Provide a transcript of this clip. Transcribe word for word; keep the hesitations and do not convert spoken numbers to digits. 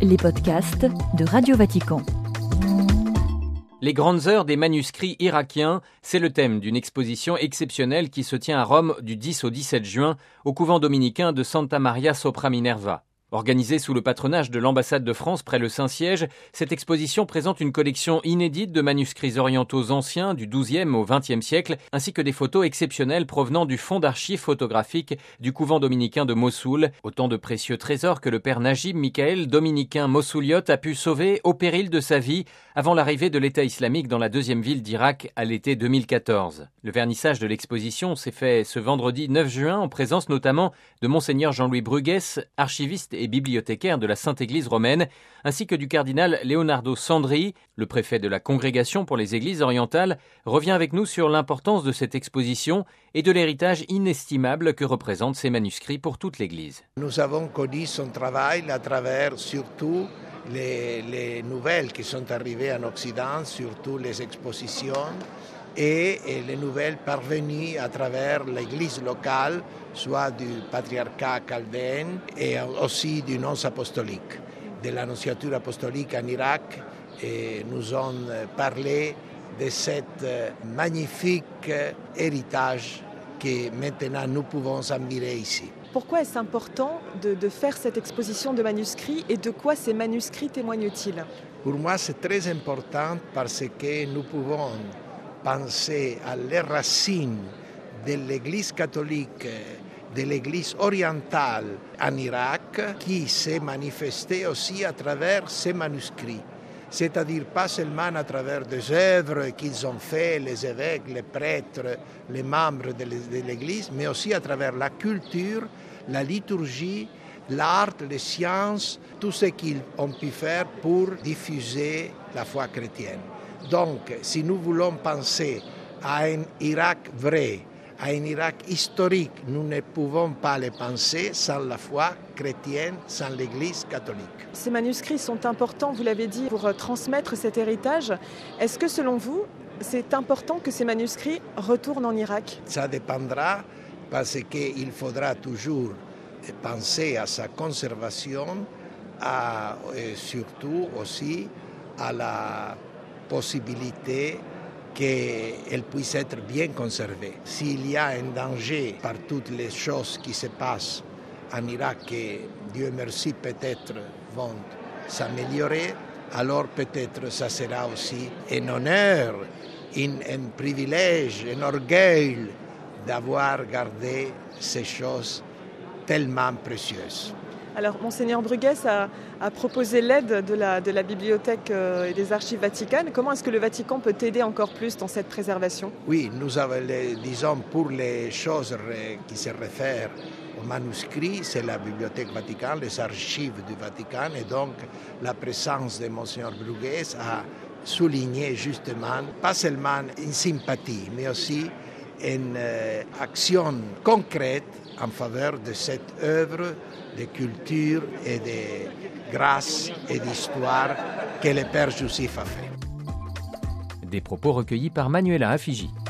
les podcasts de Radio Vatican. Les grandes heures des manuscrits irakiens, c'est le thème d'une exposition exceptionnelle qui se tient à Rome du dix au dix-sept juin au couvent dominicain de Santa Maria sopra Minerva. Organisée sous le patronage de l'ambassade de France près le Saint-Siège, cette exposition présente une collection inédite de manuscrits orientaux anciens du douzième au vingtième siècle, ainsi que des photos exceptionnelles provenant du fonds d'archives photographiques du couvent dominicain de Mossoul, autant de précieux trésors que le père Najib Michael, dominicain mossouliote, a pu sauver au péril de sa vie avant l'arrivée de l'État islamique dans la deuxième ville d'Irak à l'été deux mille quatorze. Le vernissage de l'exposition s'est fait ce vendredi neuf juin en présence notamment de Monseigneur Jean-Louis Bruguès, archiviste et bibliothécaire de la Sainte Église romaine, ainsi que du cardinal Leonardo Sandri, le préfet de la Congrégation pour les Églises orientales, revient avec nous sur l'importance de cette exposition et de l'héritage inestimable que représentent ces manuscrits pour toute l'Église. Nous avons connu son travail à travers surtout les, les nouvelles qui sont arrivées en Occident, surtout les expositions et, et les nouvelles parvenues à travers l'Église locale, soit du patriarcat chaldéen et aussi du nonce apostolique, de l'annonciature apostolique en Irak. Et nous ont parlé de cet magnifique héritage que maintenant nous pouvons admirer ici. Pourquoi est-ce important de, de faire cette exposition de manuscrits et de quoi ces manuscrits témoignent-ils ? Pour moi, c'est très important parce que nous pouvons penser à les racines de l'Église catholique, de l'Église orientale en Irak, qui s'est manifestée aussi à travers ces manuscrits. C'est-à-dire pas seulement à travers des œuvres qu'ils ont fait, les évêques, les prêtres, les membres de l'Église, mais aussi à travers la culture, la liturgie, l'art, les sciences, tout ce qu'ils ont pu faire pour diffuser la foi chrétienne. Donc, si nous voulons penser à un Irak vrai, à un Irak historique, nous ne pouvons pas le penser sans la foi chrétienne, sans l'Église catholique. Ces manuscrits sont importants, vous l'avez dit, pour transmettre cet héritage. Est-ce que selon vous, c'est important que ces manuscrits retournent en Irak ? Ça dépendra parce qu'il faudra toujours penser à sa conservation, à, et surtout aussi à la possibilité qu'elle puisse être bien conservée. S'il y a un danger par toutes les choses qui se passent en Irak, et Dieu merci peut-être vont s'améliorer, alors peut-être ça sera aussi un honneur, un, un privilège, un orgueil d'avoir gardé ces choses tellement précieuses. Alors, Monseigneur Bruguès a, a proposé l'aide de la, de la bibliothèque et des archives vaticanes. Comment est-ce que le Vatican peut aider encore plus dans cette préservation ? Oui, nous avons, les, disons, pour les choses qui se réfèrent aux manuscrits, c'est la Bibliothèque Vaticane, les archives du Vatican, et donc la présence de Monseigneur Bruguès a souligné justement, pas seulement une sympathie, mais aussi une euh, action concrète en faveur de cette œuvre de culture et de grâce et d'histoire que le Père Joussif a fait. Des propos recueillis par Manuela Afigi.